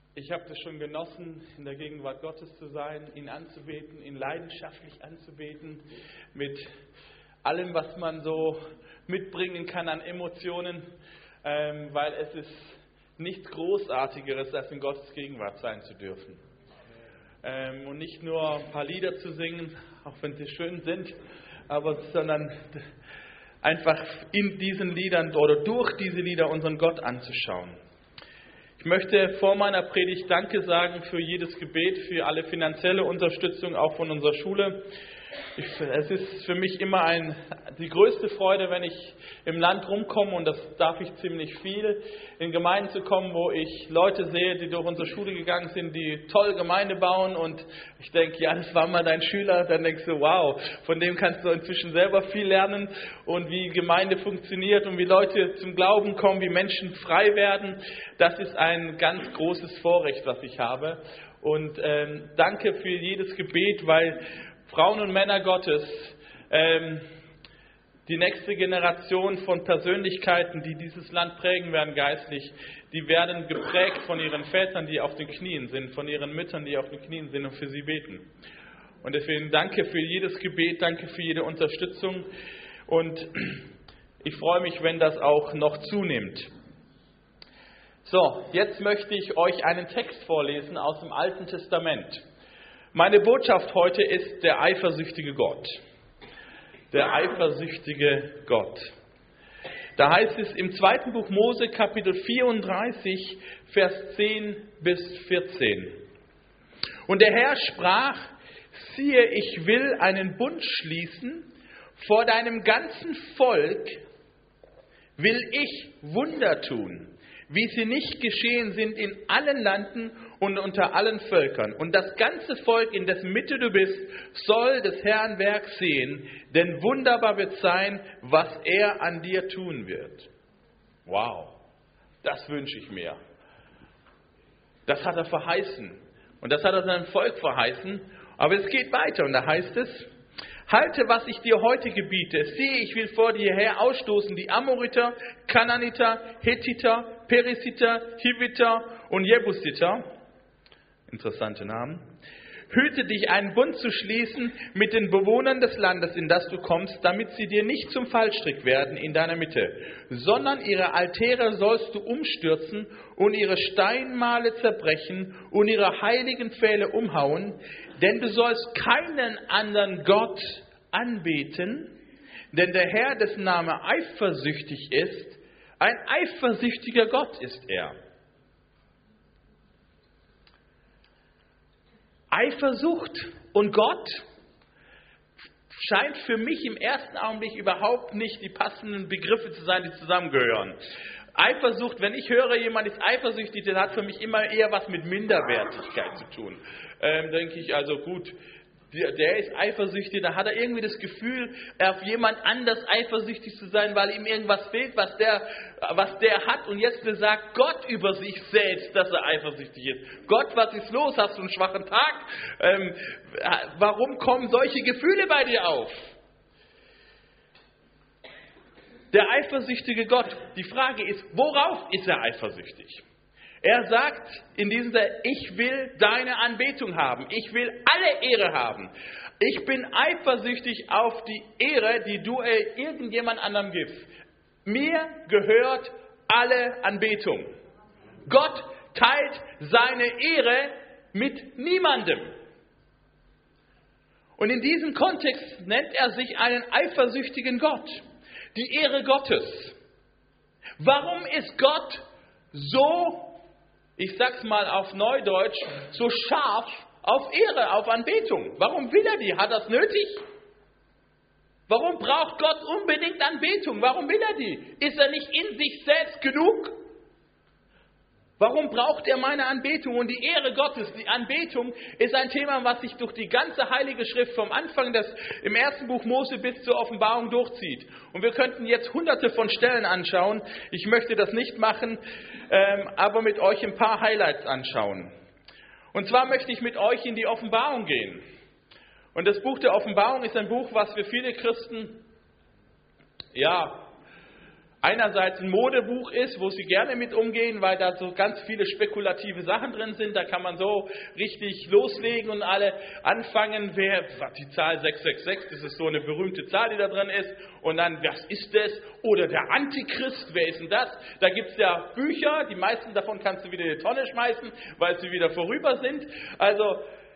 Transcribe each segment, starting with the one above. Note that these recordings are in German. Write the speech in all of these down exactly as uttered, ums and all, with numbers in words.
Ich habe das schon genossen, in der Gegenwart Gottes zu sein, ihn anzubeten, ihn leidenschaftlich anzubeten, mit allem, was man so mitbringen kann an Emotionen, ähm, weil es ist nichts Großartigeres, als in Gottes Gegenwart sein zu dürfen. Ähm, und nicht nur ein paar Lieder zu singen, auch wenn sie schön sind, aber sondern einfach in diesen Liedern oder durch diese Lieder unseren Gott anzuschauen. Ich möchte vor meiner Predigt Danke sagen für jedes Gebet, für alle finanzielle Unterstützung, auch von unserer Schule. Ich, es ist für mich immer ein, die größte Freude, wenn ich im Land rumkomme, und das darf ich ziemlich viel, in Gemeinden zu kommen, wo ich Leute sehe, die durch unsere Schule gegangen sind, die toll Gemeinde bauen, und ich denke, ja, das war mal dein Schüler, dann denkst du, wow, von dem kannst du inzwischen selber viel lernen, und wie Gemeinde funktioniert und wie Leute zum Glauben kommen, wie Menschen frei werden. Das ist ein ganz großes Vorrecht, was ich habe, und ähm, danke für jedes Gebet, weil Frauen und Männer Gottes, ähm, die nächste Generation von Persönlichkeiten, die dieses Land prägen werden geistlich, die werden geprägt von ihren Vätern, die auf den Knien sind, von ihren Müttern, die auf den Knien sind und für sie beten. Und deswegen danke für jedes Gebet, danke für jede Unterstützung, und ich freue mich, wenn das auch noch zunimmt. So, jetzt möchte ich euch einen Text vorlesen aus dem Alten Testament. Meine Botschaft heute ist der eifersüchtige Gott. Der eifersüchtige Gott. Da heißt es im zweiten Buch Mose, Kapitel vierunddreißig, Vers zehn bis vierzehn. Und der Herr sprach: Siehe, ich will einen Bund schließen, vor deinem ganzen Volk will ich Wunder tun, wie sie nicht geschehen sind in allen Landen und unter allen Völkern. Und das ganze Volk, in dessen Mitte du bist, soll des Herrn Werk sehen, denn wunderbar wird sein, was er an dir tun wird. Wow, das wünsche ich mir. Das hat er verheißen. Und das hat er seinem Volk verheißen. Aber es geht weiter, und da heißt es: Halte, was ich dir heute gebiete. Siehe, ich will vor dir her ausstoßen die Amoriter, Kananiter, Hethiter, Perisiter, Hiviter und Jebusiter. Interessante Namen. Hüte dich, einen Bund zu schließen mit den Bewohnern des Landes, in das du kommst, damit sie dir nicht zum Fallstrick werden in deiner Mitte, sondern ihre Altäre sollst du umstürzen und ihre Steinmale zerbrechen und ihre heiligen Pfähle umhauen, denn du sollst keinen anderen Gott anbeten, denn der Herr, dessen Name eifersüchtig ist, ein eifersüchtiger Gott ist er. Eifersucht und Gott scheint für mich im ersten Augenblick überhaupt nicht die passenden Begriffe zu sein, die zusammengehören. Eifersucht, wenn ich höre, jemand ist eifersüchtig, das hat für mich immer eher was mit Minderwertigkeit zu tun. Ähm, denke ich, also gut, der, der ist eifersüchtig, da hat er irgendwie das Gefühl, auf jemand anders eifersüchtig zu sein, weil ihm irgendwas fehlt, was der, was der hat. Und jetzt besagt Gott über sich selbst, dass er eifersüchtig ist. Gott, was ist los? Hast du einen schwachen Tag? Ähm, warum kommen solche Gefühle bei dir auf? Der eifersüchtige Gott, die Frage ist, worauf ist er eifersüchtig? Er sagt in diesem Sinne: Ich will deine Anbetung haben. Ich will alle Ehre haben. Ich bin eifersüchtig auf die Ehre, die du irgendjemand anderem gibst. Mir gehört alle Anbetung. Gott teilt seine Ehre mit niemandem. Und in diesem Kontext nennt er sich einen eifersüchtigen Gott. Die Ehre Gottes. Warum ist Gott so, ich sag's mal auf Neudeutsch, so scharf auf Ehre, auf Anbetung? Warum will er die? Hat er es nötig? Warum braucht Gott unbedingt Anbetung? Warum will er die? Ist er nicht in sich selbst genug? Warum braucht er meine Anbetung? Und die Ehre Gottes, die Anbetung, ist ein Thema, was sich durch die ganze Heilige Schrift vom Anfang des, im ersten Buch Mose bis zur Offenbarung durchzieht. Und wir könnten jetzt hunderte von Stellen anschauen. Ich möchte das nicht machen, ähm, aber mit euch ein paar Highlights anschauen. Und zwar möchte ich mit euch in die Offenbarung gehen. Und das Buch der Offenbarung ist ein Buch, was für viele Christen, ja, einerseits ein Modebuch ist, wo sie gerne mit umgehen, weil da so ganz viele spekulative Sachen drin sind. Da kann man so richtig loslegen und alle anfangen, wer, die Zahl sechs sechs sechs, das ist so eine berühmte Zahl, die da drin ist. Und dann, was ist das? Oder der Antichrist, wer ist denn das? Da gibt es ja Bücher, die meisten davon kannst du wieder in die Tonne schmeißen, weil sie wieder vorüber sind. Also,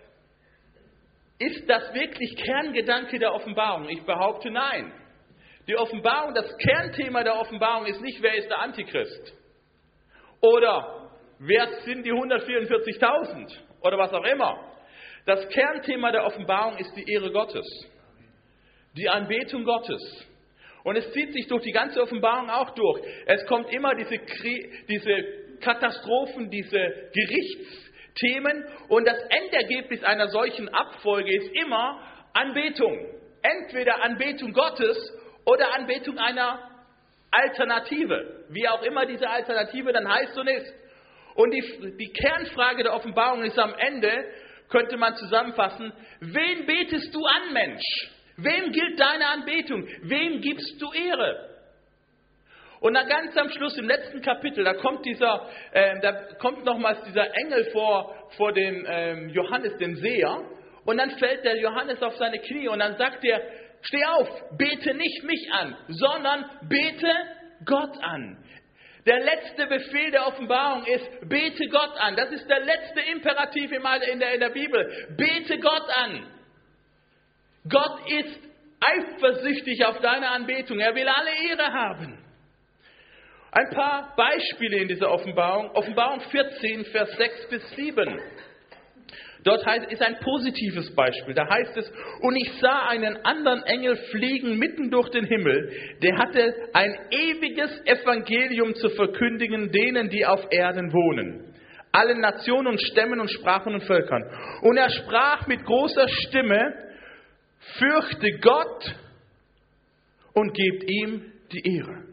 ist das wirklich Kerngedanke der Offenbarung? Ich behaupte, nein. Die Offenbarung, das Kernthema der Offenbarung ist nicht, wer ist der Antichrist? Oder wer sind die hundertvierundvierzigtausend? Oder was auch immer. Das Kernthema der Offenbarung ist die Ehre Gottes. Die Anbetung Gottes. Und es zieht sich durch die ganze Offenbarung auch durch. Es kommt immer diese, diese Katastrophen, diese Gerichtsthemen. Und das Endergebnis einer solchen Abfolge ist immer Anbetung. Entweder Anbetung Gottes oder Anbetung einer Alternative, wie auch immer diese Alternative dann heißt und ist. Und die, die Kernfrage der Offenbarung ist am Ende, könnte man zusammenfassen, wen betest du an, Mensch? Wem gilt deine Anbetung? Wem gibst du Ehre? Und dann ganz am Schluss, im letzten Kapitel, da kommt dieser, äh, da kommt nochmals dieser Engel vor, vor dem ähm, Johannes, dem Seher, und dann fällt der Johannes auf seine Knie und dann sagt er, steh auf, bete nicht mich an, sondern bete Gott an. Der letzte Befehl der Offenbarung ist, bete Gott an. Das ist der letzte Imperativ in der, in der Bibel. Bete Gott an. Gott ist eifersüchtig auf deine Anbetung. Er will alle Ehre haben. Ein paar Beispiele in dieser Offenbarung. Offenbarung vierzehn, Vers sechs bis sieben. Dort heißt, ist ein positives Beispiel. Da heißt es, und ich sah einen anderen Engel fliegen mitten durch den Himmel. Der hatte ein ewiges Evangelium zu verkündigen, denen, die auf Erden wohnen. Allen Nationen und Stämmen und Sprachen und Völkern. Und er sprach mit großer Stimme, fürchte Gott und gebt ihm die Ehre.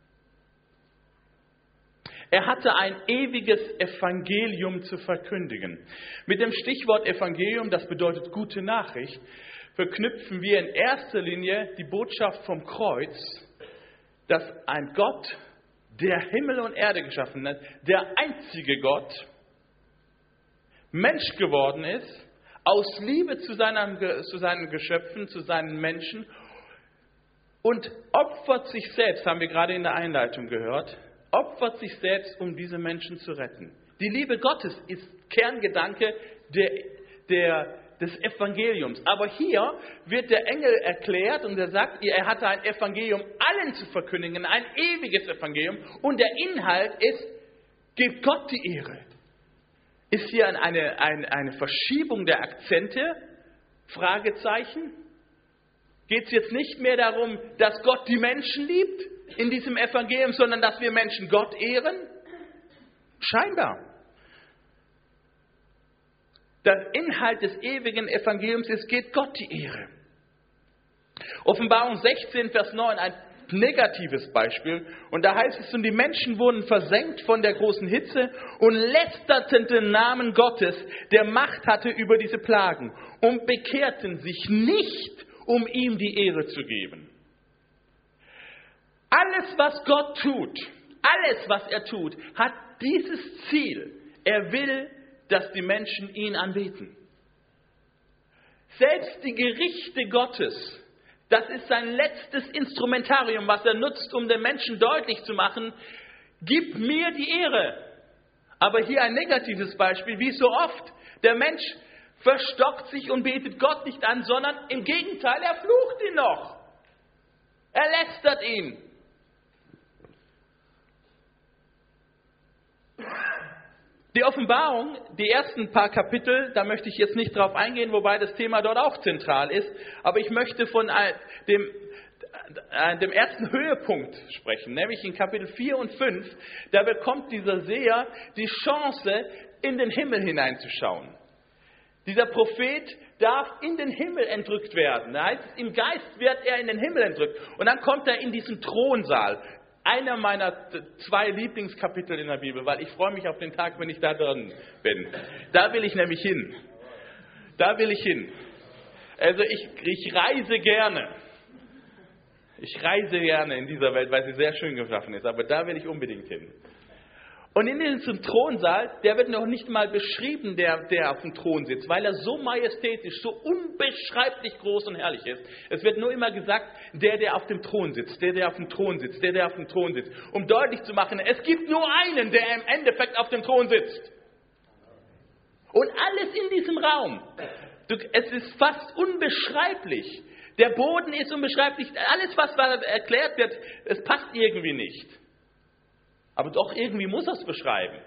Er hatte ein ewiges Evangelium zu verkündigen. Mit dem Stichwort Evangelium, das bedeutet gute Nachricht, verknüpfen wir in erster Linie die Botschaft vom Kreuz, dass ein Gott, der Himmel und Erde geschaffen hat, der einzige Gott, Mensch geworden ist, aus Liebe zu seinen, zu seinen Geschöpfen, zu seinen Menschen und opfert sich selbst, haben wir gerade in der Einleitung gehört, opfert sich selbst, um diese Menschen zu retten. Die Liebe Gottes ist Kerngedanke der, der, des Evangeliums. Aber hier wird der Engel erklärt und er sagt, er hatte ein Evangelium allen zu verkündigen, ein ewiges Evangelium. Und der Inhalt ist, gebt Gott die Ehre. Ist hier eine, eine, eine Verschiebung der Akzente? Fragezeichen. Geht es jetzt nicht mehr darum, dass Gott die Menschen liebt in diesem Evangelium, sondern dass wir Menschen Gott ehren? Scheinbar. Der Inhalt des ewigen Evangeliums ist, geht Gott die Ehre. Offenbarung sechzehn, Vers neun, ein negatives Beispiel. Und da heißt es, und die Menschen wurden versenkt von der großen Hitze und lästerten den Namen Gottes, der Macht hatte über diese Plagen, und bekehrten sich nicht, um ihm die Ehre zu geben. Alles, was Gott tut, alles, was er tut, hat dieses Ziel. Er will, dass die Menschen ihn anbeten. Selbst die Gerichte Gottes, das ist sein letztes Instrumentarium, was er nutzt, um den Menschen deutlich zu machen, gib mir die Ehre. Aber hier ein negatives Beispiel, wie so oft, der Mensch verstockt sich und betet Gott nicht an, sondern im Gegenteil, er flucht ihn noch. Er lästert ihn. Die Offenbarung, die ersten paar Kapitel, da möchte ich jetzt nicht drauf eingehen, wobei das Thema dort auch zentral ist, aber ich möchte von dem, dem ersten Höhepunkt sprechen, nämlich in Kapitel vier und fünf, da bekommt dieser Seher die Chance, in den Himmel hineinzuschauen. Dieser Prophet darf in den Himmel entrückt werden. Da heißt es, im Geist wird er in den Himmel entrückt. Und dann kommt er in diesen Thronsaal. Einer meiner zwei Lieblingskapitel in der Bibel, weil ich freue mich auf den Tag, wenn ich da drin bin. Da will ich nämlich hin. Da will ich hin. Also ich, ich reise gerne. Ich reise gerne in dieser Welt, weil sie sehr schön geschaffen ist, aber da will ich unbedingt hin. Und in diesem Thronsaal, der wird noch nicht mal beschrieben, der, der auf dem Thron sitzt, weil er so majestätisch, so unbeschreiblich groß und herrlich ist. Es wird nur immer gesagt, der, der auf dem Thron sitzt, der, der auf dem Thron sitzt, der, der auf dem Thron sitzt. Um deutlich zu machen, es gibt nur einen, der im Endeffekt auf dem Thron sitzt. Und alles in diesem Raum, du, es ist fast unbeschreiblich. Der Boden ist unbeschreiblich. Alles, was erklärt wird, es passt irgendwie nicht. Aber doch irgendwie muss er es beschreiben.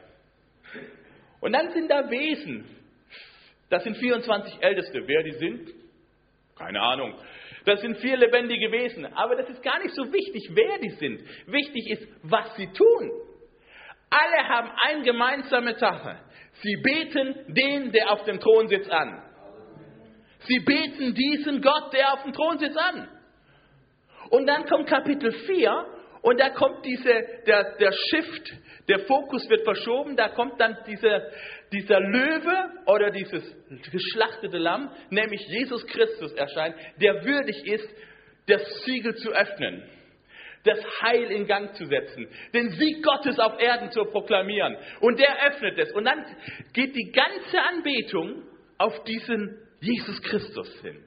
Und dann sind da Wesen. Das sind vierundzwanzig Älteste. Wer die sind? Keine Ahnung. Das sind vier lebendige Wesen. Aber das ist gar nicht so wichtig, wer die sind. Wichtig ist, was sie tun. Alle haben eine gemeinsame Sache. Sie beten den, der auf dem Thron sitzt, an. Sie beten diesen Gott, der auf dem Thron sitzt, an. Und dann kommt Kapitel vier. Und da kommt diese, der, der Shift, der Fokus wird verschoben, da kommt dann diese, dieser Löwe oder dieses geschlachtete Lamm, nämlich Jesus Christus erscheint, der würdig ist, das Siegel zu öffnen, das Heil in Gang zu setzen, den Sieg Gottes auf Erden zu proklamieren. Und der öffnet es. Und dann geht die ganze Anbetung auf diesen Jesus Christus hin.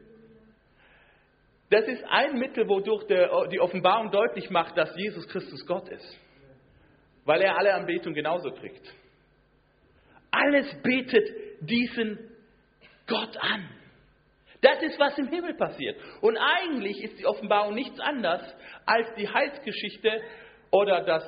Das ist ein Mittel, wodurch der, die Offenbarung deutlich macht, dass Jesus Christus Gott ist. Weil er alle Anbetung genauso kriegt. Alles betet diesen Gott an. Das ist, was im Himmel passiert. Und eigentlich ist die Offenbarung nichts anderes als die Heilsgeschichte oder das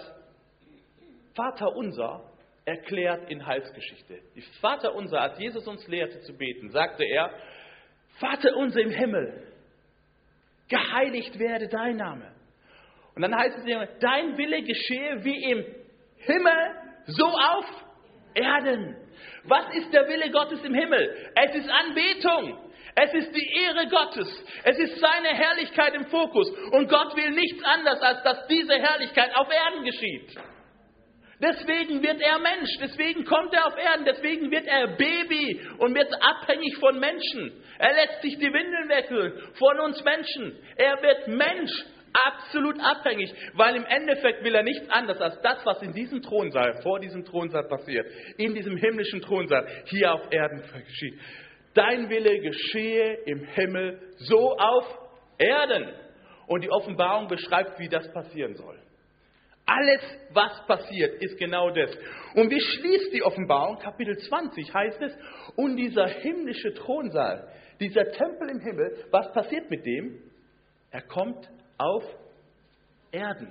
Vaterunser erklärt in Heilsgeschichte. Die Vaterunser, als Jesus uns lehrte zu beten, sagte er, Vaterunser im Himmel, geheiligt werde dein Name. Und dann heißt es, dein Wille geschehe wie im Himmel, so auf Erden. Was ist der Wille Gottes im Himmel? Es ist Anbetung. Es ist die Ehre Gottes. Es ist seine Herrlichkeit im Fokus. Und Gott will nichts anderes, als dass diese Herrlichkeit auf Erden geschieht. Deswegen wird er Mensch, deswegen kommt er auf Erden, deswegen wird er Baby und wird abhängig von Menschen. Er lässt sich die Windeln wechseln von uns Menschen. Er wird Mensch, absolut abhängig, weil im Endeffekt will er nichts anderes als das, was in diesem Thronsaal, vor diesem Thronsaal passiert, in diesem himmlischen Thronsaal, hier auf Erden geschieht. Dein Wille geschehe im Himmel, so auf Erden. Und die Offenbarung beschreibt, wie das passieren soll. Alles, was passiert, ist genau das. Und wie schließt die Offenbarung? Kapitel zwanzig heißt es, und dieser himmlische Thronsaal, dieser Tempel im Himmel, was passiert mit dem? Er kommt auf Erden.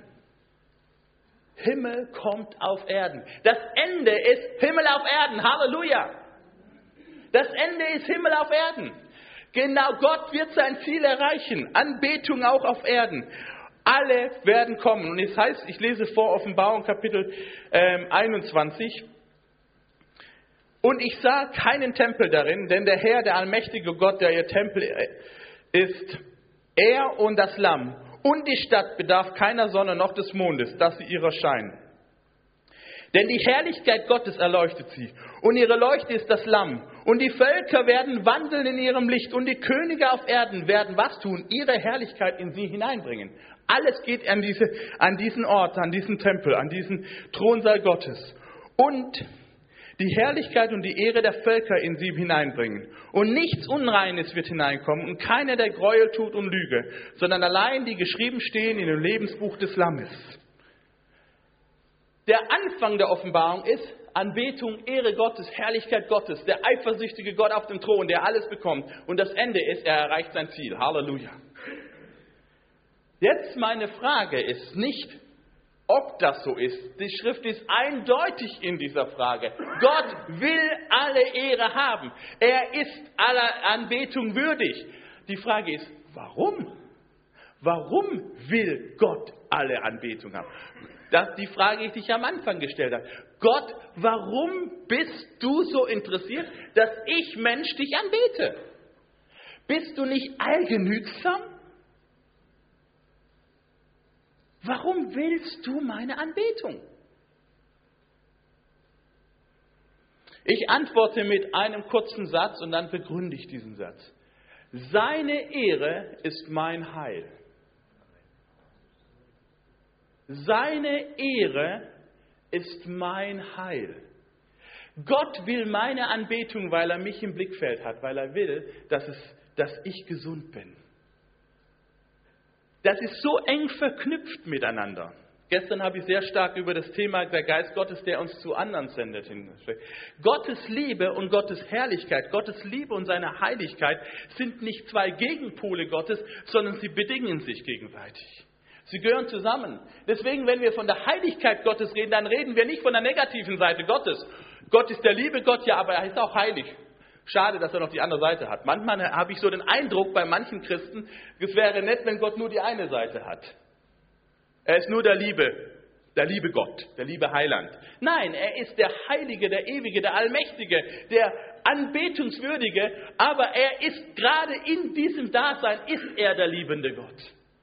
Himmel kommt auf Erden. Das Ende ist Himmel auf Erden. Halleluja! Das Ende ist Himmel auf Erden. Genau, Gott wird sein Ziel erreichen. Anbetung auch auf Erden. Alle werden kommen. Und es heißt, ich lese vor Offenbarung Kapitel ähm, einundzwanzig. Und ich sah keinen Tempel darin, denn der Herr, der allmächtige Gott, der ihr Tempel ist, er und das Lamm. Und die Stadt bedarf keiner Sonne noch des Mondes, dass sie ihrer scheinen. Denn die Herrlichkeit Gottes erleuchtet sie. Und ihre Leuchte ist das Lamm. Und die Völker werden wandeln in ihrem Licht. Und die Könige auf Erden werden was tun? Ihre Herrlichkeit in sie hineinbringen. Alles geht an, diese, an diesen Ort, an diesen Tempel, an diesen Thronsaal Gottes. Und die Herrlichkeit und die Ehre der Völker in sie hineinbringen. Und nichts Unreines wird hineinkommen und keiner, der Gräuel tut und Lüge, sondern allein die geschrieben stehen in dem Lebensbuch des Lammes. Der Anfang der Offenbarung ist Anbetung, Ehre Gottes, Herrlichkeit Gottes, der eifersüchtige Gott auf dem Thron, der alles bekommt. Und das Ende ist, er erreicht sein Ziel. Halleluja. Jetzt meine Frage ist nicht, ob das so ist. Die Schrift ist eindeutig in dieser Frage. Gott will alle Ehre haben. Er ist aller Anbetung würdig. Die Frage ist, warum? Warum will Gott alle Anbetung haben? Das ist die Frage, die ich am Anfang gestellt habe. Gott, warum bist du so interessiert, dass ich, Mensch, dich anbete? Bist du nicht allgenügsam? Warum willst du meine Anbetung? Ich antworte mit einem kurzen Satz und dann begründe ich diesen Satz. Seine Ehre ist mein Heil. Seine Ehre ist mein Heil. Gott will meine Anbetung, weil er mich im Blickfeld hat, weil er will, dass, es, dass ich gesund bin. Das ist so eng verknüpft miteinander. Gestern habe ich sehr stark über das Thema der Geist Gottes, der uns zu anderen sendet. Gottes Liebe und Gottes Herrlichkeit, Gottes Liebe und seine Heiligkeit sind nicht zwei Gegenpole Gottes, sondern sie bedingen sich gegenseitig. Sie gehören zusammen. Deswegen, wenn wir von der Heiligkeit Gottes reden, dann reden wir nicht von der negativen Seite Gottes. Gott ist der liebe Gott, ja, aber er ist auch heilig. Schade, dass er noch die andere Seite hat. Manchmal habe ich so den Eindruck bei manchen Christen, es wäre nett, wenn Gott nur die eine Seite hat. Er ist nur der Liebe, der liebe Gott, der liebe Heiland. Nein, er ist der Heilige, der Ewige, der Allmächtige, der Anbetungswürdige, aber er ist gerade in diesem Dasein, ist er der liebende Gott.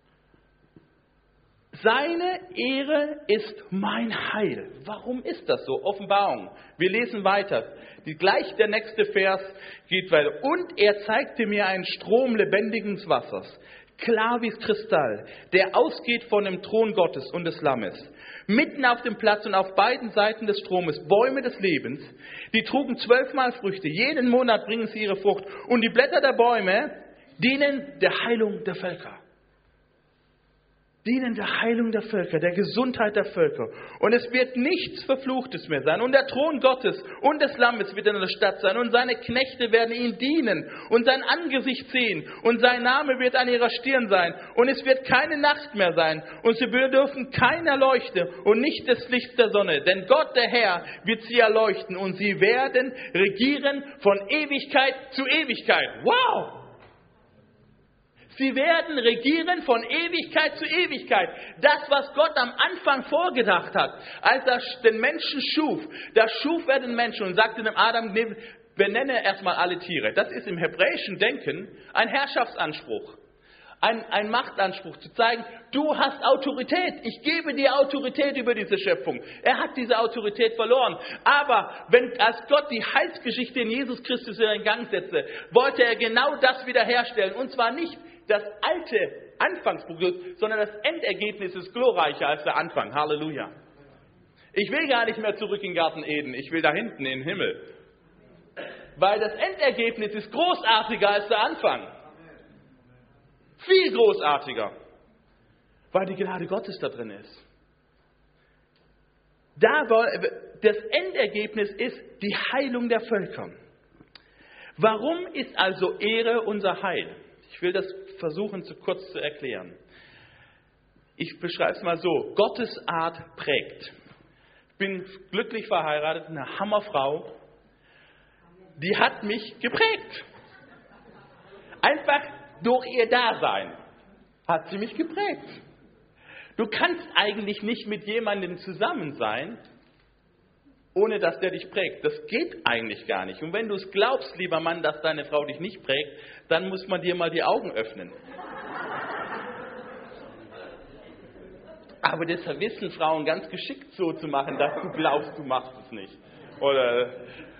Seine Ehre ist mein Heil. Warum ist das so? Offenbarung. Wir lesen weiter. Die, gleich der nächste Vers geht weiter. Und er zeigte mir einen Strom lebendigen Wassers, klar wie Kristall, der ausgeht von dem Thron Gottes und des Lammes. Mitten auf dem Platz und auf beiden Seiten des Stromes Bäume des Lebens, die trugen zwölfmal Früchte. Jeden Monat bringen sie ihre Frucht. Und die Blätter der Bäume dienen der Heilung der Völker. Dienen der Heilung der Völker, der Gesundheit der Völker. Und es wird nichts Verfluchtes mehr sein. Und der Thron Gottes und des Lammes wird in der Stadt sein. Und seine Knechte werden ihm dienen und sein Angesicht sehen. Und sein Name wird an ihrer Stirn sein. Und es wird keine Nacht mehr sein. Und sie bedürfen keiner Leuchte und nicht des Lichts der Sonne. Denn Gott, der Herr, wird sie erleuchten. Und sie werden regieren von Ewigkeit zu Ewigkeit. Wow! Sie werden regieren von Ewigkeit zu Ewigkeit. Das, was Gott am Anfang vorgedacht hat, als er den Menschen schuf, da schuf er den Menschen und sagte dem Adam, benenne erstmal alle Tiere. Das ist im hebräischen Denken ein Herrschaftsanspruch, ein, ein Machtanspruch, zu zeigen, du hast Autorität, ich gebe dir Autorität über diese Schöpfung. Er hat diese Autorität verloren. Aber wenn, als Gott die Heilsgeschichte in Jesus Christus in Gang setzte, wollte er genau das wiederherstellen. Und zwar nicht das alte Anfangsprodukt, sondern das Endergebnis ist glorreicher als der Anfang. Halleluja. Ich will gar nicht mehr zurück in den Garten Eden, ich will da hinten in den Himmel. Weil das Endergebnis ist großartiger als der Anfang. Viel großartiger. Weil die Gnade Gottes da drin ist. Da, das Endergebnis ist die Heilung der Völker. Warum ist also Ehre unser Heil? Ich will das versuchen, zu kurz zu erklären. Ich beschreibe es mal so. Gottes Art prägt. Ich bin glücklich verheiratet, eine Hammerfrau. Die hat mich geprägt. Einfach durch ihr Dasein hat sie mich geprägt. Du kannst eigentlich nicht mit jemandem zusammen sein, ohne dass der dich prägt. Das geht eigentlich gar nicht. Und wenn du es glaubst, lieber Mann, dass deine Frau dich nicht prägt, dann muss man dir mal die Augen öffnen. Aber das wissen Frauen ganz geschickt so zu machen, dass du glaubst, du machst es nicht. Oder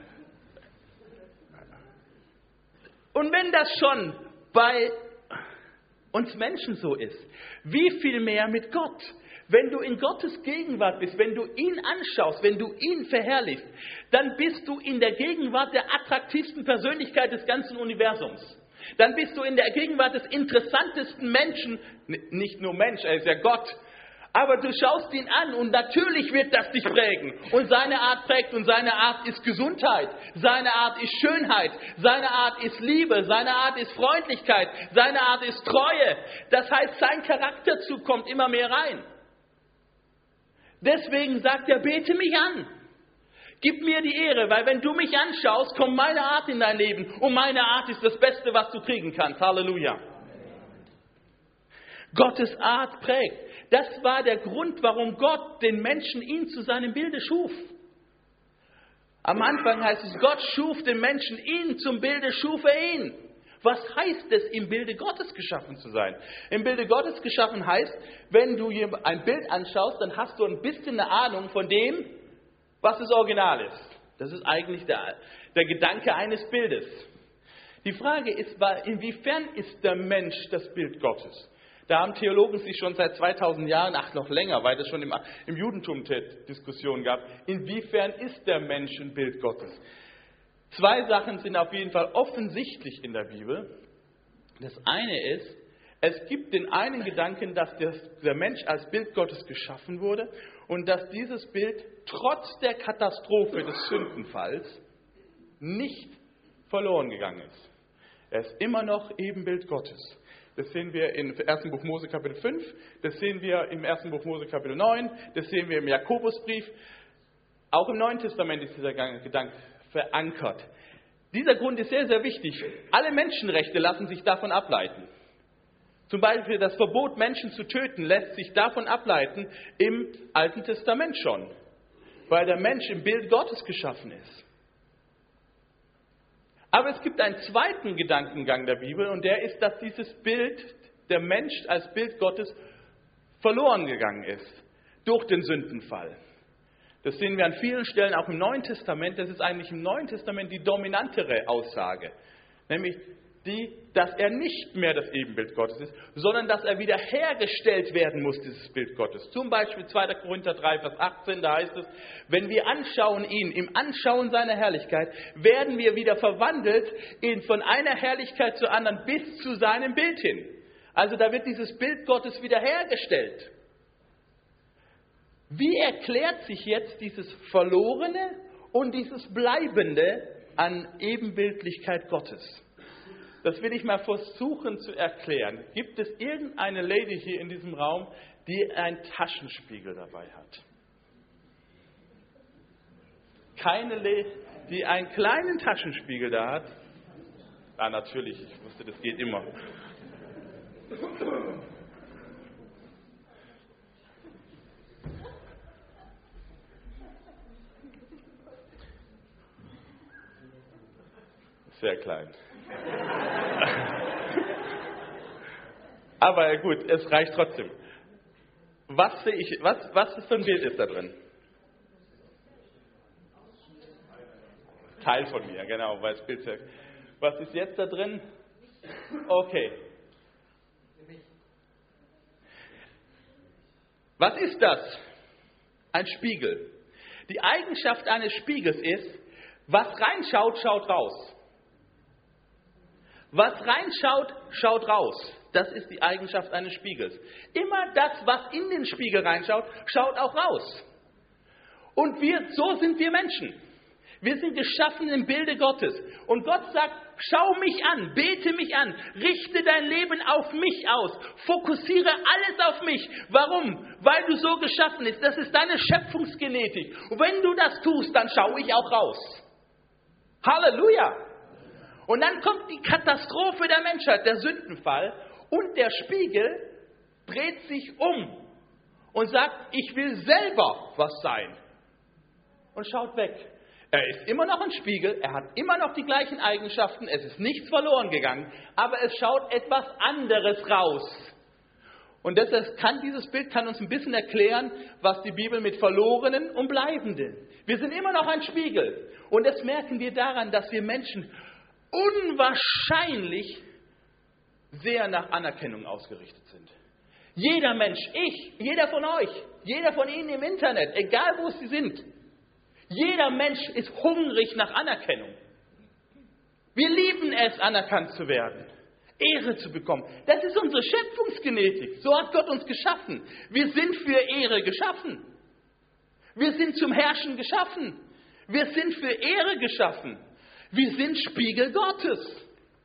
und wenn das schon bei uns Menschen so ist, wie viel mehr mit Gott? Wenn du in Gottes Gegenwart bist, wenn du ihn anschaust, wenn du ihn verherrlichst, dann bist du in der Gegenwart der attraktivsten Persönlichkeit des ganzen Universums. Dann bist du in der Gegenwart des interessantesten Menschen, nicht nur Mensch, er ist ja Gott, aber du schaust ihn an und natürlich wird das dich prägen. Und seine Art prägt und seine Art ist Gesundheit, seine Art ist Schönheit, seine Art ist Liebe, seine Art ist Freundlichkeit, seine Art ist Treue. Das heißt, sein Charakterzug kommt immer mehr rein. Deswegen sagt er, bete mich an. Gib mir die Ehre, weil wenn du mich anschaust, kommt meine Art in dein Leben. Und meine Art ist das Beste, was du kriegen kannst. Halleluja. Gottes Art prägt. Das war der Grund, warum Gott den Menschen ihn zu seinem Bilde schuf. Am Anfang heißt es, Gott schuf den Menschen ihn, zum Bilde schuf er ihn. Was heißt es, im Bilde Gottes geschaffen zu sein? Im Bilde Gottes geschaffen heißt, wenn du ein Bild anschaust, dann hast du ein bisschen eine Ahnung von dem, was das Original ist. Das ist eigentlich der, der Gedanke eines Bildes. Die Frage ist, inwiefern ist der Mensch das Bild Gottes? Da haben Theologen sich schon seit zweitausend Jahren, ach noch länger, weil es schon im, im Judentum Diskussionen gab, inwiefern ist der Mensch ein Bild Gottes? Zwei Sachen sind auf jeden Fall offensichtlich in der Bibel. Das eine ist, es gibt den einen Gedanken, dass der, der Mensch als Bild Gottes geschaffen wurde und dass dieses Bild trotz der Katastrophe des Sündenfalls nicht verloren gegangen ist. Er ist immer noch Ebenbild Gottes. Das sehen wir im ersten Buch Mose Kapitel fünf, das sehen wir im ersten Buch Mose Kapitel neun, das sehen wir im Jakobusbrief. Auch im Neuen Testament ist dieser Gedanke verankert. Dieser Grund ist sehr, sehr wichtig. Alle Menschenrechte lassen sich davon ableiten. Zum Beispiel das Verbot, Menschen zu töten, lässt sich davon ableiten im Alten Testament schon, weil der Mensch im Bild Gottes geschaffen ist. Aber es gibt einen zweiten Gedankengang der Bibel und der ist, dass dieses Bild, der Mensch als Bild Gottes, verloren gegangen ist durch den Sündenfall. Das sehen wir an vielen Stellen auch im Neuen Testament. Das ist eigentlich im Neuen Testament die dominantere Aussage, nämlich die, dass er nicht mehr das Ebenbild Gottes ist, sondern dass er wieder hergestellt werden muss, dieses Bild Gottes. Zum Beispiel zweiter Korinther drei, Vers achtzehn, da heißt es, wenn wir anschauen ihn, im Anschauen seiner Herrlichkeit, werden wir wieder verwandelt in, von einer Herrlichkeit zur anderen bis zu seinem Bild hin. Also da wird dieses Bild Gottes wieder hergestellt. Wie erklärt sich jetzt dieses Verlorene und dieses Bleibende an Ebenbildlichkeit Gottes? Das will ich mal versuchen zu erklären. Gibt es irgendeine Lady hier in diesem Raum, die einen Taschenspiegel dabei hat? Keine Lady, die einen kleinen Taschenspiegel da hat? Ah, natürlich, ich wusste, das geht immer. Sehr klein. Aber gut, es reicht trotzdem. Was sehe ich, was, was für ein Bild ist da drin? Teil von mir, genau, weil das Bild sehr. Was ist jetzt da drin? Okay. Was ist das? Ein Spiegel. Die Eigenschaft eines Spiegels ist, was reinschaut, schaut raus. Was reinschaut, schaut raus. Das ist die Eigenschaft eines Spiegels. Immer das, was in den Spiegel reinschaut, schaut auch raus. Und wir, so sind wir Menschen. Wir sind geschaffen im Bilde Gottes. Und Gott sagt, schau mich an, bete mich an, richte dein Leben auf mich aus, fokussiere alles auf mich. Warum? Weil du so geschaffen bist. Das ist deine Schöpfungsgenetik. Und wenn du das tust, dann schaue ich auch raus. Halleluja! Und dann kommt die Katastrophe der Menschheit, der Sündenfall, und der Spiegel dreht sich um und sagt, ich will selber was sein. Und schaut weg. Er ist immer noch ein Spiegel, er hat immer noch die gleichen Eigenschaften, es ist nichts verloren gegangen, aber es schaut etwas anderes raus. Und deshalb kann dieses Bild kann uns ein bisschen erklären, was die Bibel mit Verlorenen und Bleibenden. Wir sind immer noch ein Spiegel. Und das merken wir daran, dass wir Menschen unwahrscheinlich sehr nach Anerkennung ausgerichtet sind. Jeder Mensch, ich, jeder von euch, jeder von Ihnen im Internet, egal wo Sie sind, jeder Mensch ist hungrig nach Anerkennung. Wir lieben es, anerkannt zu werden, Ehre zu bekommen. Das ist unsere Schöpfungsgenetik. So hat Gott uns geschaffen. Wir sind für Ehre geschaffen. Wir sind zum Herrschen geschaffen. Wir sind für Ehre geschaffen. Wir sind Spiegel Gottes.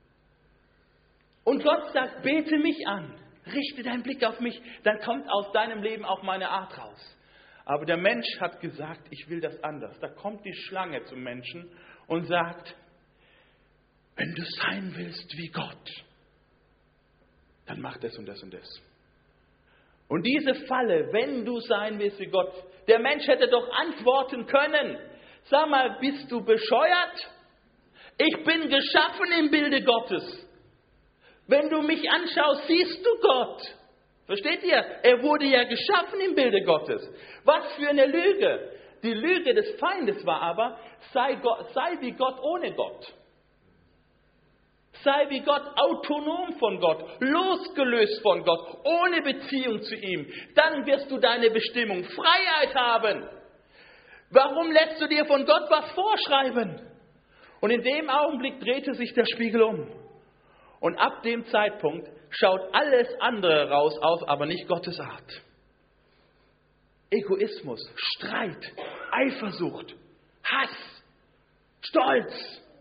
Und Gott sagt, bete mich an, richte deinen Blick auf mich, dann kommt aus deinem Leben auch meine Art raus. Aber der Mensch hat gesagt, ich will das anders. Da kommt die Schlange zum Menschen und sagt, wenn du sein willst wie Gott, dann mach das und das und das. Und diese Falle, wenn du sein willst wie Gott, der Mensch hätte doch antworten können. Sag mal, bist du bescheuert? Ich bin geschaffen im Bilde Gottes. Wenn du mich anschaust, siehst du Gott. Versteht ihr? Er wurde ja geschaffen im Bilde Gottes. Was für eine Lüge. Die Lüge des Feindes war aber, sei, Gott, sei wie Gott ohne Gott. Sei wie Gott, autonom von Gott, losgelöst von Gott, ohne Beziehung zu ihm. Dann wirst du deine Bestimmung, Freiheit haben. Warum lässt du dir von Gott was vorschreiben? Und in dem Augenblick drehte sich der Spiegel um. Und ab dem Zeitpunkt schaut alles andere raus auf, aber nicht Gottes Art. Egoismus, Streit, Eifersucht, Hass, Stolz.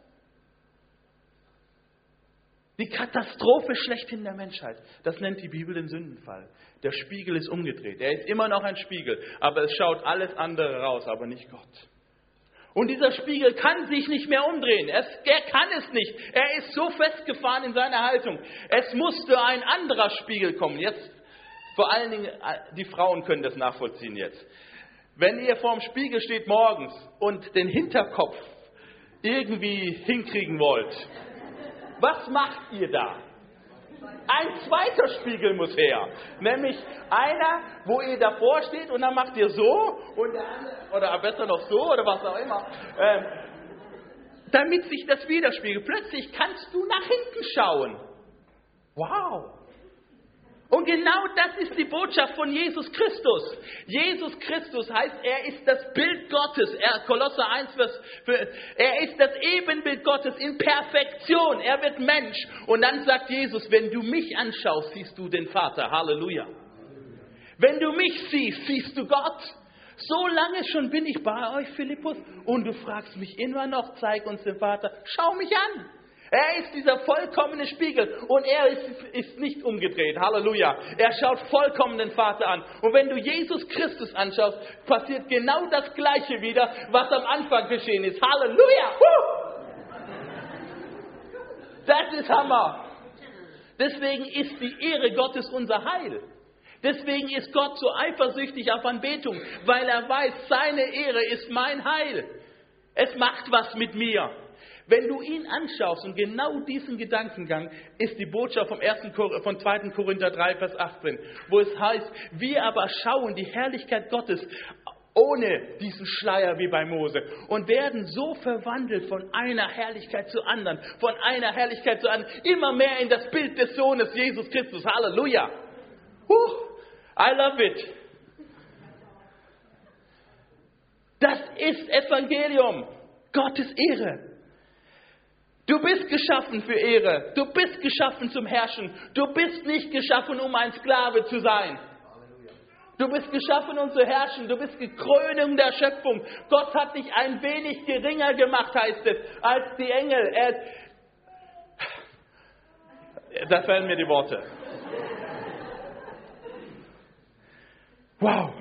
Die Katastrophe schlechthin der Menschheit. Das nennt die Bibel den Sündenfall. Der Spiegel ist umgedreht. Er ist immer noch ein Spiegel, aber es schaut alles andere raus, aber nicht Gott. Und dieser Spiegel kann sich nicht mehr umdrehen. Es, er kann es nicht. Er ist so festgefahren in seiner Haltung. Es musste ein anderer Spiegel kommen. Jetzt, vor allen Dingen, die Frauen können das nachvollziehen jetzt. Wenn ihr vorm Spiegel steht morgens und den Hinterkopf irgendwie hinkriegen wollt, was macht ihr da? Ein zweiter Spiegel muss her. Nämlich einer, wo ihr davor steht und dann macht ihr so und der andere, oder besser noch so oder was auch immer, ähm, damit sich das widerspiegelt. Plötzlich kannst du nach hinten schauen. Wow! Und genau das ist die Botschaft von Jesus Christus. Jesus Christus heißt, er ist das Bild Gottes. Er, Kolosser eins, Vers, er ist das Ebenbild Gottes in Perfektion. Er wird Mensch. Und dann sagt Jesus, wenn du mich anschaust, siehst du den Vater. Halleluja. Wenn du mich siehst, siehst du Gott. So lange schon bin ich bei euch, Philippus, und du fragst mich immer noch, zeig uns den Vater. Schau mich an. Er ist dieser vollkommene Spiegel und er ist, ist nicht umgedreht. Halleluja. Er schaut vollkommen den Vater an. Und wenn du Jesus Christus anschaust, passiert genau das Gleiche wieder, was am Anfang geschehen ist. Halleluja. Huh! Das ist Hammer. Deswegen ist die Ehre Gottes unser Heil. Deswegen ist Gott so eifersüchtig auf Anbetung, weil er weiß, seine Ehre ist mein Heil. Es macht was mit mir. Wenn du ihn anschaust, und genau diesen Gedankengang ist die Botschaft vom ersten, von zweiten Korinther drei, Vers achtzehn, wo es heißt, wir aber schauen die Herrlichkeit Gottes ohne diesen Schleier wie bei Mose und werden so verwandelt von einer Herrlichkeit zur anderen, von einer Herrlichkeit zur anderen, immer mehr in das Bild des Sohnes Jesus Christus. Halleluja! Huh, I love it! Das ist Evangelium, Gottes Ehre. Du bist geschaffen für Ehre. Du bist geschaffen zum Herrschen. Du bist nicht geschaffen, um ein Sklave zu sein. Du bist geschaffen, um zu herrschen. Du bist die Krönung der Schöpfung. Gott hat dich ein wenig geringer gemacht, heißt es, als die Engel. Er, da fehlen mir die Worte. Wow.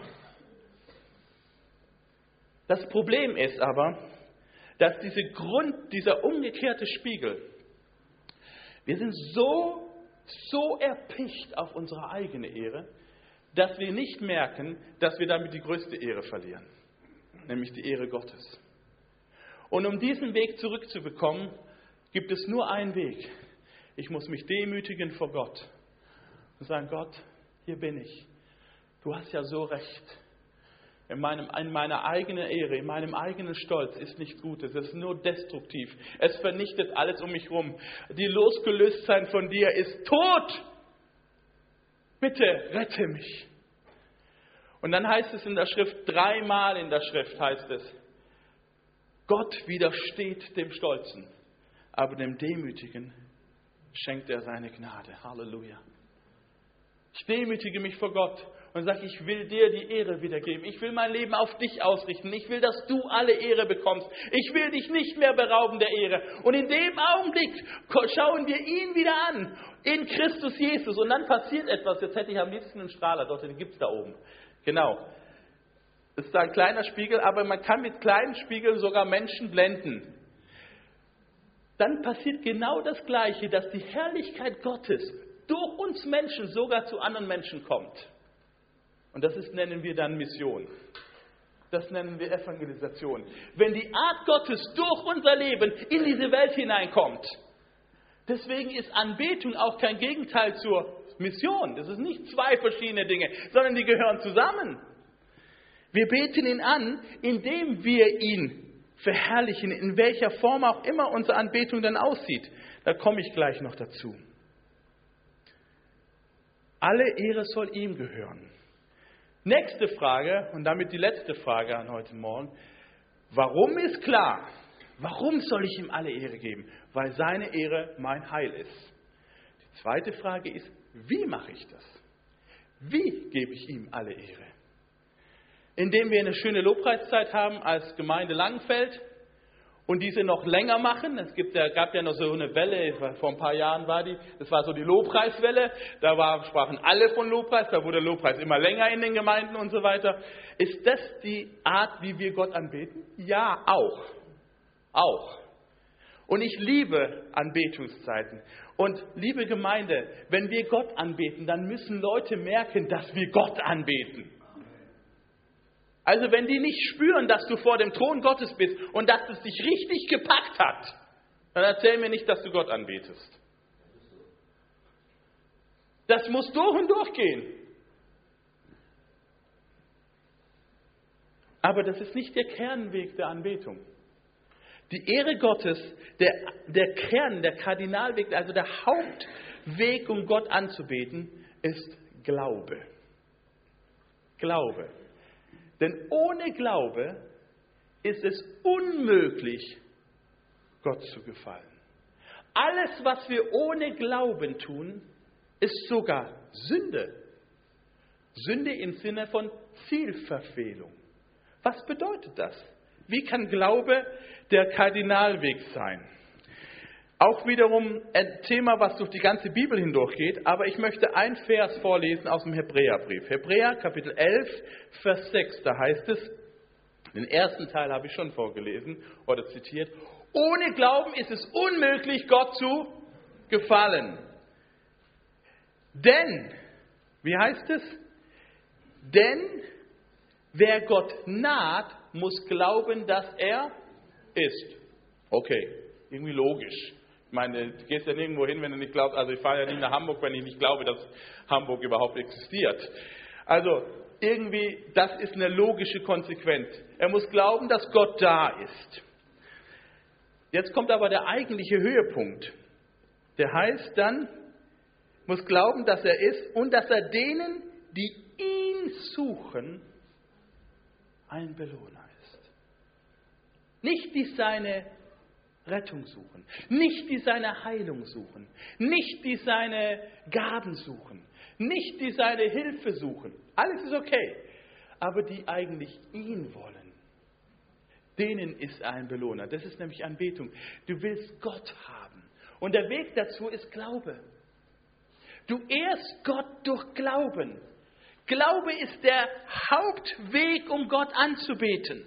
Das Problem ist aber, dass diese Grund, dieser umgekehrte Spiegel, wir sind so, so erpicht auf unsere eigene Ehre, dass wir nicht merken, dass wir damit die größte Ehre verlieren, nämlich die Ehre Gottes. Und um diesen Weg zurückzubekommen, gibt es nur einen Weg. Ich muss mich demütigen vor Gott und sagen, Gott, hier bin ich. Du hast ja so recht. In, meinem, in meiner eigenen Ehre, in meinem eigenen Stolz ist nichts Gutes. Es ist nur destruktiv. Es vernichtet alles um mich herum. Die Losgelöstsein von dir ist tot. Bitte rette mich. Und dann heißt es in der Schrift, dreimal in der Schrift heißt es, Gott widersteht dem Stolzen, aber dem Demütigen schenkt er seine Gnade. Halleluja. Ich demütige mich vor Gott und sage, ich will dir die Ehre wiedergeben. Ich will mein Leben auf dich ausrichten. Ich will, dass du alle Ehre bekommst. Ich will dich nicht mehr berauben der Ehre. Und in dem Augenblick schauen wir ihn wieder an, in Christus Jesus. Und dann passiert etwas. Jetzt hätte ich am liebsten einen Strahler, dort, den gibt es da oben. Genau. Das ist ein kleiner Spiegel, aber man kann mit kleinen Spiegeln sogar Menschen blenden. Dann passiert genau das Gleiche, dass die Herrlichkeit Gottes durch uns Menschen sogar zu anderen Menschen kommt. Und das ist, nennen wir dann Mission. Das nennen wir Evangelisation. Wenn die Art Gottes durch unser Leben in diese Welt hineinkommt. Deswegen ist Anbetung auch kein Gegenteil zur Mission. Das ist nicht zwei verschiedene Dinge, sondern die gehören zusammen. Wir beten ihn an, indem wir ihn verherrlichen, in welcher Form auch immer unsere Anbetung dann aussieht. Da komme ich gleich noch dazu. Alle Ehre soll ihm gehören. Nächste Frage, und damit die letzte Frage an heute Morgen. Warum ist klar? Warum soll ich ihm alle Ehre geben? Weil seine Ehre mein Heil ist. Die zweite Frage ist, wie mache ich das? Wie gebe ich ihm alle Ehre? Indem wir eine schöne Lobpreiszeit haben als Gemeinde Langenfeld und diese noch länger machen. Es gibt ja, gab ja noch so eine Welle, vor ein paar Jahren war die, das war so die Lobpreiswelle. Da war, sprachen alle von Lobpreis, da wurde Lobpreis immer länger in den Gemeinden und so weiter. Ist das die Art, wie wir Gott anbeten? Ja, auch. Auch. Und ich liebe Anbetungszeiten. Und liebe Gemeinde, wenn wir Gott anbeten, dann müssen Leute merken, dass wir Gott anbeten. Also wenn die nicht spüren, dass du vor dem Thron Gottes bist und dass es dich richtig gepackt hat, dann erzähl mir nicht, dass du Gott anbetest. Das muss durch und durch gehen. Aber das ist nicht der Kernweg der Anbetung. Die Ehre Gottes, der, der Kern, der Kardinalweg, also der Hauptweg, um Gott anzubeten, ist Glaube. Glaube. Denn ohne Glaube ist es unmöglich, Gott zu gefallen. Alles, was wir ohne Glauben tun, ist sogar Sünde. Sünde im Sinne von Zielverfehlung. Was bedeutet das? Wie kann Glaube der Kardinalweg sein? Auch wiederum ein Thema, was durch die ganze Bibel hindurchgeht, aber ich möchte einen Vers vorlesen aus dem Hebräerbrief. Hebräer Kapitel elf, Vers sechs, da heißt es, den ersten Teil habe ich schon vorgelesen oder zitiert, ohne Glauben ist es unmöglich, Gott zu gefallen. Denn, wie heißt es? Denn wer Gott naht, muss glauben, dass er ist. Okay, irgendwie logisch. Ich meine, du gehst ja nirgendwo hin, wenn du nicht glaubst. Also ich fahre ja nicht nach Hamburg, wenn ich nicht glaube, dass Hamburg überhaupt existiert. Also irgendwie, das ist eine logische Konsequenz. Er muss glauben, dass Gott da ist. Jetzt kommt aber der eigentliche Höhepunkt. Der heißt dann, muss glauben, dass er ist und dass er denen, die ihn suchen, ein Belohner ist. Nicht die seine Rettung suchen, nicht die seine Heilung suchen, nicht die seine Gaben suchen, nicht die seine Hilfe suchen. Alles ist okay. Aber die eigentlich ihn wollen, denen ist er ein Belohner. Das ist nämlich Anbetung. Du willst Gott haben. Und der Weg dazu ist Glaube. Du ehrst Gott durch Glauben. Glaube ist der Hauptweg, um Gott anzubeten.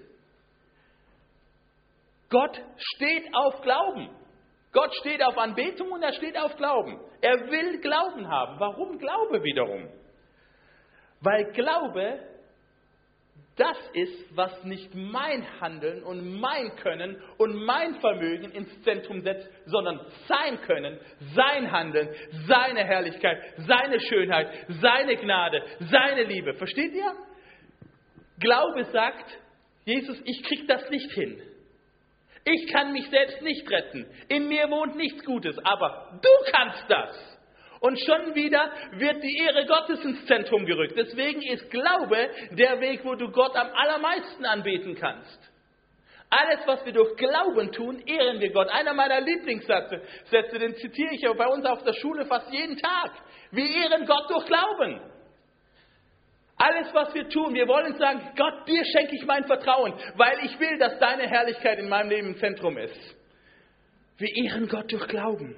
Gott steht auf Glauben. Gott steht auf Anbetung und er steht auf Glauben. Er will Glauben haben. Warum Glaube wiederum? Weil Glaube das ist, was nicht mein Handeln und mein Können und mein Vermögen ins Zentrum setzt, sondern sein Können, sein Handeln, seine Herrlichkeit, seine Schönheit, seine Gnade, seine Liebe. Versteht ihr? Glaube sagt, Jesus, ich krieg das nicht hin. Ich kann mich selbst nicht retten. In mir wohnt nichts Gutes, aber du kannst das. Und schon wieder wird die Ehre Gottes ins Zentrum gerückt. Deswegen ist Glaube der Weg, wo du Gott am allermeisten anbeten kannst. Alles, was wir durch Glauben tun, ehren wir Gott. Einer meiner Lieblingssätze, Sätze, den zitiere ich ja bei uns auf der Schule fast jeden Tag. Wir ehren Gott durch Glauben. Alles, was wir tun, wir wollen sagen, Gott, dir schenke ich mein Vertrauen, weil ich will, dass deine Herrlichkeit in meinem Leben im Zentrum ist. Wir ehren Gott durch Glauben.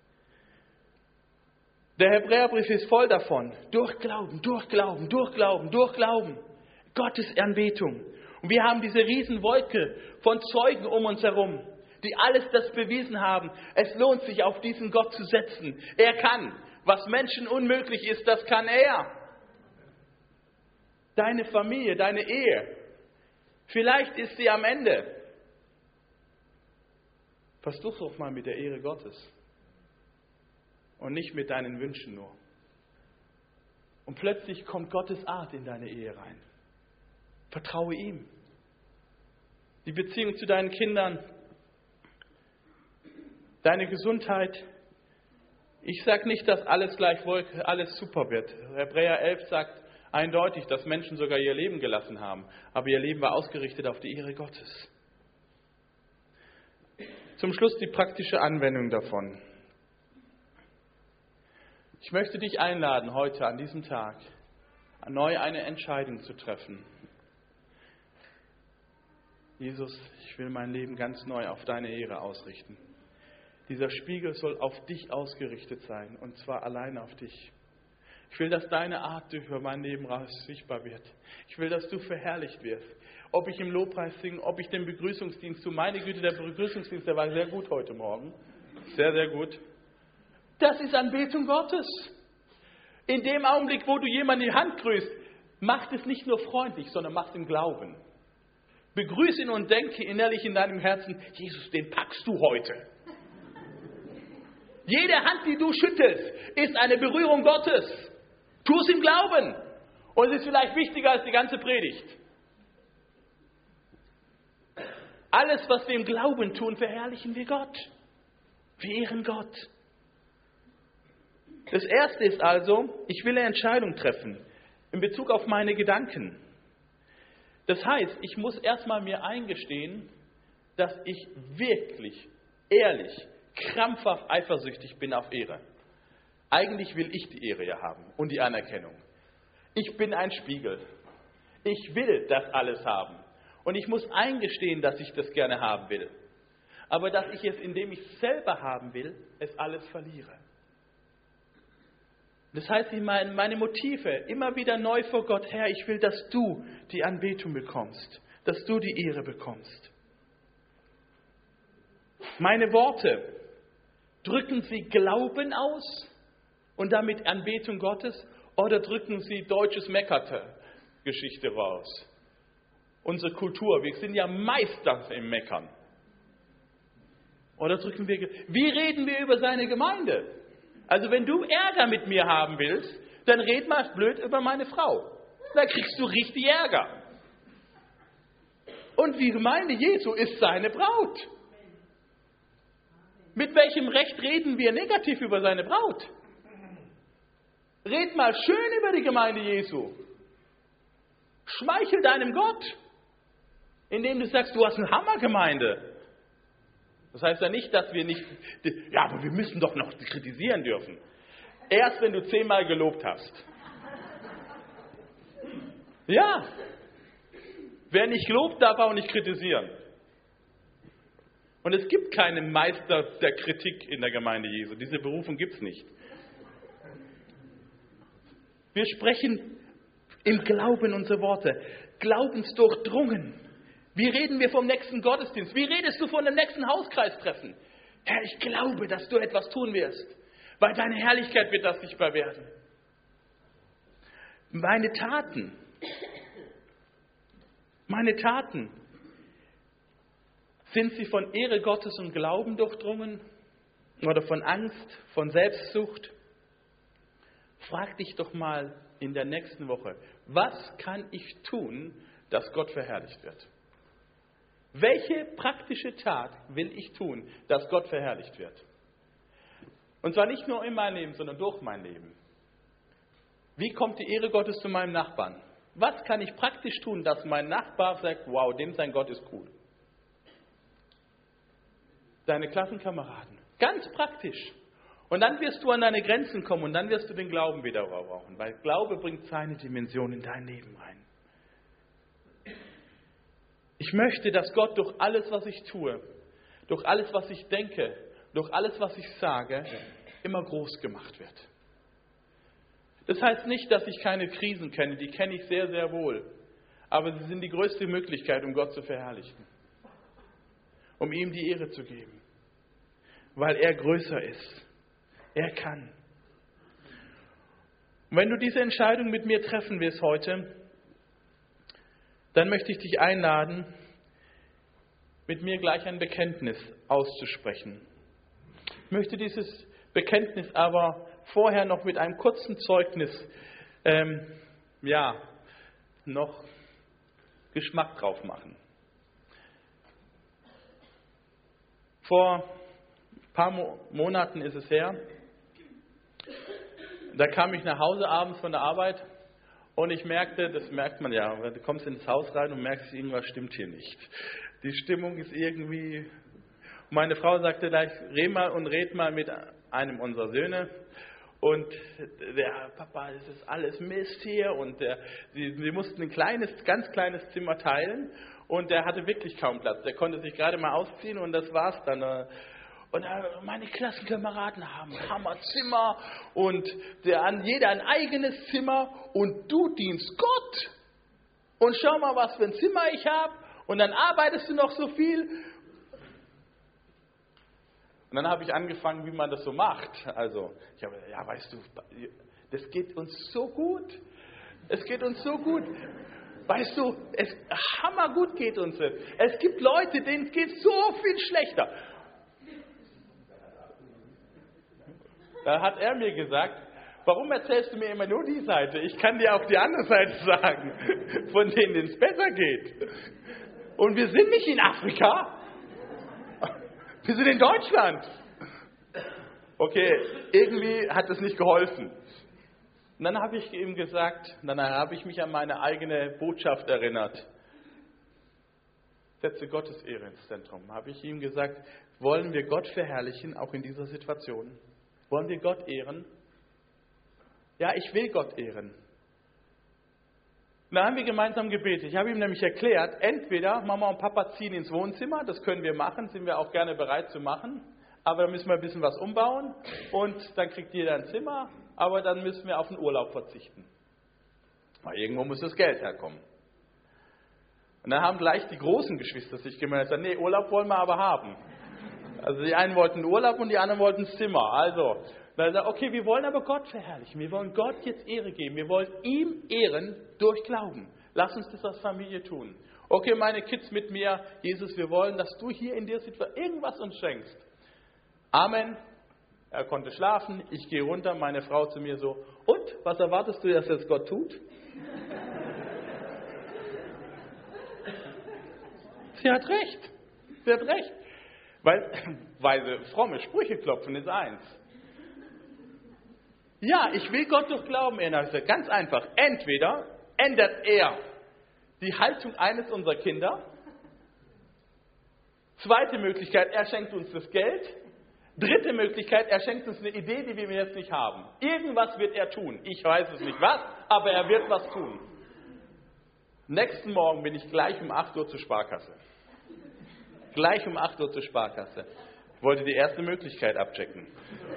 Der Hebräerbrief ist voll davon. Durch Glauben, durch Glauben, durch Glauben, durch Glauben. Gottes Anbetung. Und wir haben diese Riesenwolke von Zeugen um uns herum, die alles das bewiesen haben. Es lohnt sich, auf diesen Gott zu setzen. Er kann. Was Menschen unmöglich ist, das kann er. Deine Familie, deine Ehe. Vielleicht ist sie am Ende. Versuch doch mal mit der Ehre Gottes. Und nicht mit deinen Wünschen nur. Und plötzlich kommt Gottes Art in deine Ehe rein. Vertraue ihm. die Beziehung zu deinen Kindern, deine Gesundheit. Ich sage nicht, dass alles gleich alles super wird. Hebräer elf sagt eindeutig, dass Menschen sogar ihr Leben gelassen haben, aber ihr Leben war ausgerichtet auf die Ehre Gottes. Zum Schluss die praktische Anwendung davon. Ich möchte dich einladen, heute an diesem Tag neu eine Entscheidung zu treffen. Jesus, ich will mein Leben ganz neu auf deine Ehre ausrichten. Dieser Spiegel soll auf dich ausgerichtet sein, und zwar allein auf dich. Ich will, dass deine Art über mein Leben raus sichtbar wird. Ich will, dass du verherrlicht wirst. Ob ich im Lobpreis singe, ob ich den Begrüßungsdienst tue. Meine Güte, der Begrüßungsdienst, der war sehr gut heute Morgen. Sehr, sehr gut. Das ist Anbetung Gottes. In dem Augenblick, wo du jemanden die Hand grüßt, mach es nicht nur freundlich, sondern mach es im Glauben. Begrüße ihn und denke innerlich in deinem Herzen, Jesus, den packst du heute. Jede Hand, die du schüttelst, ist eine Berührung Gottes. Tu es im Glauben. Und es ist vielleicht wichtiger als die ganze Predigt. Alles, was wir im Glauben tun, verherrlichen wir Gott. Wir ehren Gott. Das Erste ist also, ich will eine Entscheidung treffen in Bezug auf meine Gedanken. Das heißt, ich muss erstmal mir eingestehen, dass ich wirklich, ehrlich, krampfhaft eifersüchtig bin auf Ehre. Eigentlich will ich die Ehre ja haben und die Anerkennung. Ich bin ein Spiegel. Ich will das alles haben. Und ich muss eingestehen, dass ich das gerne haben will. Aber dass ich es, indem ich es selber haben will, es alles verliere. Das heißt, ich meine, meine Motive immer wieder neu vor Gott, Herr, ich will, dass du die Anbetung bekommst, dass du die Ehre bekommst. Meine Worte, drücken sie Glauben aus und damit Anbetung Gottes, oder drücken sie deutsches Meckerte-Geschichte raus? Unsere Kultur, wir sind ja Meister im Meckern. Oder drücken wir, wie reden wir über seine Gemeinde? Also wenn du Ärger mit mir haben willst, dann red mal blöd über meine Frau. Da kriegst du richtig Ärger. Und die Gemeinde Jesu ist seine Braut. Mit welchem Recht reden wir negativ über seine Braut? Red mal schön über die Gemeinde Jesu. Schmeichel deinem Gott, indem du sagst, du hast eine Hammergemeinde. Das heißt ja nicht, dass wir nicht, ja, aber wir müssen doch noch kritisieren dürfen. Erst wenn du zehnmal gelobt hast. Ja, wer nicht lobt, darf auch nicht kritisieren. Und es gibt keinen Meister der Kritik in der Gemeinde Jesu. Diese Berufung gibt es nicht. Wir sprechen im Glauben unsere Worte, glaubensdurchdrungen. Wie reden wir vom nächsten Gottesdienst? Wie redest du von dem nächsten Hauskreistreffen? Herr, ich glaube, dass du etwas tun wirst, weil deine Herrlichkeit wird das sichtbar werden. Meine Taten, meine Taten, sind sie von Ehre Gottes und Glauben durchdrungen oder von Angst, von Selbstsucht? Frag dich doch mal in der nächsten Woche, was kann ich tun, dass Gott verherrlicht wird? Welche praktische Tat will ich tun, dass Gott verherrlicht wird? Und zwar nicht nur in meinem Leben, sondern durch mein Leben. Wie kommt die Ehre Gottes zu meinem Nachbarn? Was kann ich praktisch tun, dass mein Nachbar sagt, wow, dem sein Gott ist cool? Deine Klassenkameraden. Ganz praktisch. Und dann wirst du an deine Grenzen kommen und dann wirst du den Glauben wieder brauchen, weil Glaube bringt seine Dimension in dein Leben rein. Ich möchte, dass Gott durch alles, was ich tue, durch alles, was ich denke, durch alles, was ich sage, immer groß gemacht wird. Das heißt nicht, dass ich keine Krisen kenne, die kenne ich sehr, sehr wohl. Aber sie sind die größte Möglichkeit, um Gott zu verherrlichen. Um ihm die Ehre zu geben. Weil er größer ist. Er kann. Und wenn du diese Entscheidung mit mir treffen wirst heute, dann möchte ich dich einladen, mit mir gleich ein Bekenntnis auszusprechen. Ich möchte dieses Bekenntnis aber vorher noch mit einem kurzen Zeugnis, ähm, ja, noch Geschmack drauf machen. Vor ein paar Mo- Monaten ist es her, da kam ich nach Hause abends von der Arbeit und ich merkte, das merkt man ja, du kommst ins Haus rein und merkst, irgendwas stimmt hier nicht. Die Stimmung ist irgendwie... Meine Frau sagte gleich, red mal und red mal mit einem unserer Söhne. Und der Papa, das ist alles Mist hier. Und der, sie, sie mussten ein kleines, ganz kleines Zimmer teilen. Und der hatte wirklich kaum Platz. Der konnte sich gerade mal ausziehen und das war's dann. Und meine Klassenkameraden haben ein Hammerzimmer und der, jeder ein eigenes Zimmer. Und du dienst Gott. Und schau mal, was für ein Zimmer ich habe. Und dann arbeitest du noch so viel. Und dann habe ich angefangen, wie man das so macht. Also, ich habe gesagt, ja, weißt du, das geht uns so gut. Es geht uns so gut. Weißt du, es hammergut geht uns das. Es gibt Leute, denen geht es so viel schlechter. Da hat er mir gesagt, warum erzählst du mir immer nur die Seite? Ich kann dir auch die andere Seite sagen, von denen es besser geht. Und wir sind nicht in Afrika. Wir sind in Deutschland. Okay, irgendwie hat es nicht geholfen. Und dann habe ich ihm gesagt, dann habe ich mich an meine eigene Botschaft erinnert. Setze Gottes Ehre ins Zentrum. Habe ich ihm gesagt, wollen wir Gott verherrlichen, auch in dieser Situation? Wollen wir Gott ehren? Ja, ich will Gott ehren. Und dann haben wir gemeinsam gebetet. Ich habe ihm nämlich erklärt, entweder Mama und Papa ziehen ins Wohnzimmer, das können wir machen, sind wir auch gerne bereit zu machen, aber dann müssen wir ein bisschen was umbauen und dann kriegt jeder ein Zimmer, aber dann müssen wir auf den Urlaub verzichten. Weil irgendwo muss das Geld herkommen. Und dann haben gleich die großen Geschwister sich gemeldet, gesagt, nee, Urlaub wollen wir aber haben. Also die einen wollten Urlaub und die anderen wollten das Zimmer. Also, dann sagt er, okay, wir wollen aber Gott verherrlichen. Wir wollen Gott jetzt Ehre geben. Wir wollen ihm ehren durch Glauben. Lass uns das als Familie tun. Okay, meine Kids mit mir, Jesus, wir wollen, dass du hier in der Situation irgendwas uns schenkst. Amen. Er konnte schlafen. Ich gehe runter. Meine Frau zu mir so, und, was erwartest du, dass jetzt Gott tut? Sie hat recht. Sie hat recht. Weil, weil fromme Sprüche klopfen ist eins. Ja, ich will Gott durch Glauben ändern. Ganz einfach. Entweder ändert er die Haltung eines unserer Kinder. Zweite Möglichkeit, er schenkt uns das Geld. Dritte Möglichkeit, er schenkt uns eine Idee, die wir jetzt nicht haben. Irgendwas wird er tun. Ich weiß es nicht was, aber er wird was tun. Nächsten Morgen bin ich gleich um acht Uhr zur Sparkasse. Gleich um acht Uhr zur Sparkasse. Ich wollte die erste Möglichkeit abchecken.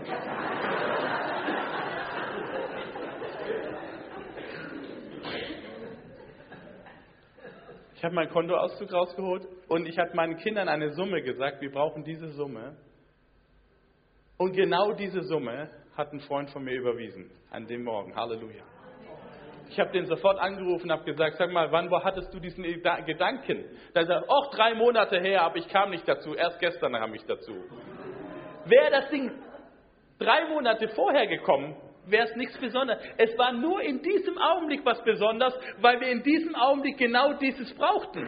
Ich habe meinen Kontoauszug rausgeholt und ich habe meinen Kindern eine Summe gesagt, wir brauchen diese Summe. Und genau diese Summe hat ein Freund von mir überwiesen, an dem Morgen. Halleluja. Ich habe den sofort angerufen und habe gesagt, sag mal, wann wo hattest du diesen Gedanken? Dann sagt er, ach, drei Monate her, aber ich kam nicht dazu, erst gestern kam ich dazu. Wäre das Ding drei Monate vorher gekommen, wäre es nichts Besonderes. Es war nur in diesem Augenblick was Besonderes, weil wir in diesem Augenblick genau dieses brauchten.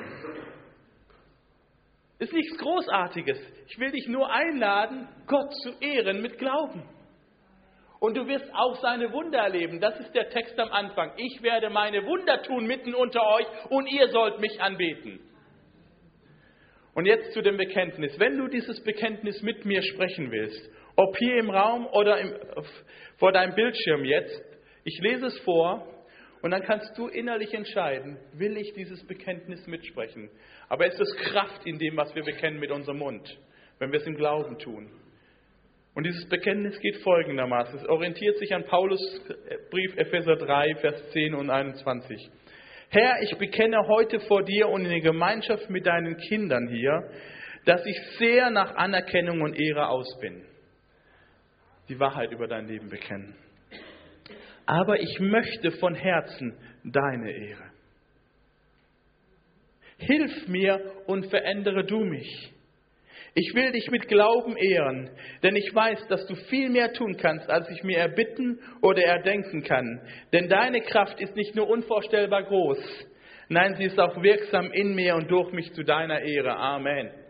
Ist nichts Großartiges. Ich will dich nur einladen, Gott zu ehren mit Glauben. Und du wirst auch seine Wunder erleben. Das ist der Text am Anfang. Ich werde meine Wunder tun mitten unter euch und ihr sollt mich anbeten. Und jetzt zu dem Bekenntnis. Wenn du dieses Bekenntnis mit mir sprechen willst, ob hier im Raum oder im, vor deinem Bildschirm jetzt, ich lese es vor und dann kannst du innerlich entscheiden, will ich dieses Bekenntnis mitsprechen. Aber es ist Kraft in dem, was wir bekennen mit unserem Mund, wenn wir es im Glauben tun. Und dieses Bekenntnis geht folgendermaßen. Es orientiert sich an Paulus Brief Epheser drei, Vers zehn und einundzwanzig. Herr, ich bekenne heute vor dir und in der Gemeinschaft mit deinen Kindern hier, dass ich sehr nach Anerkennung und Ehre aus bin. Die Wahrheit über dein Leben bekennen. Aber ich möchte von Herzen deine Ehre. Hilf mir und verändere du mich. Ich will dich mit Glauben ehren, denn ich weiß, dass du viel mehr tun kannst, als ich mir erbitten oder erdenken kann. Denn deine Kraft ist nicht nur unvorstellbar groß, nein, sie ist auch wirksam in mir und durch mich zu deiner Ehre. Amen.